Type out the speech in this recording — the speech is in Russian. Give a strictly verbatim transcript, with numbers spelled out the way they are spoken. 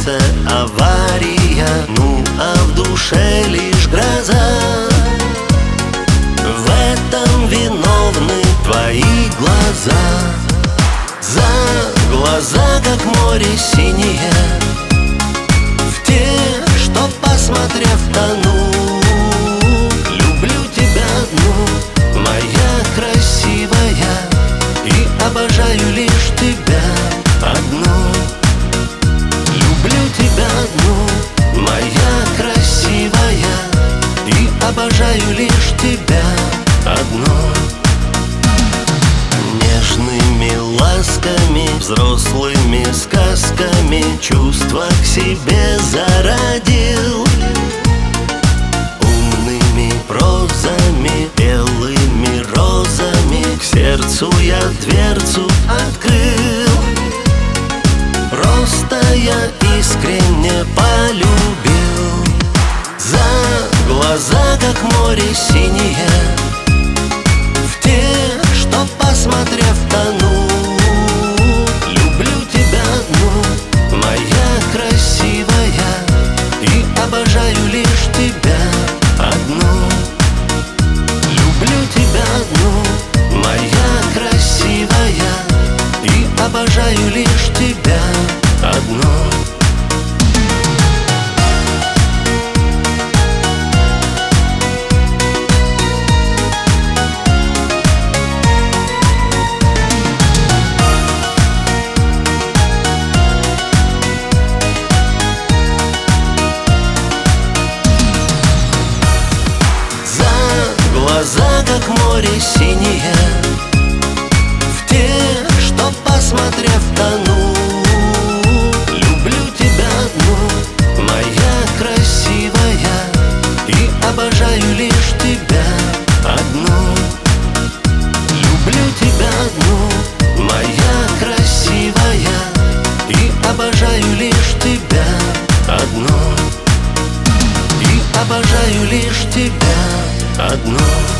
сердце авария, ну а в душе лишь гроза. В этом виновны твои глаза. За глаза, как море синее, в те, что, посмотрев, тону. Люблю тебя одну, моя красивая, и обожаю лишь тебя одну. Люблю тебя одну, моя красивая, и обожаю лишь тебя одну. Нежными ласками, взрослыми сказками чувства к себе зародил. Умными прозами, белыми розами к сердцу я дверцу открыл. Просто я искренне полюбил. За глаза, как море синее, в те, что, посмотрев, тону. Люблю тебя одну, моя красивая, и обожаю лишь тебя одну. Люблю тебя одну, моя красивая, и обожаю лишь тебя одну. Глаза, как море синее, в те, что, посмотрев, тону. Люблю тебя одну, моя красивая, и обожаю лишь тебя одну. Люблю тебя одну, моя красивая, и обожаю лишь тебя одну. И обожаю лишь тебя одну.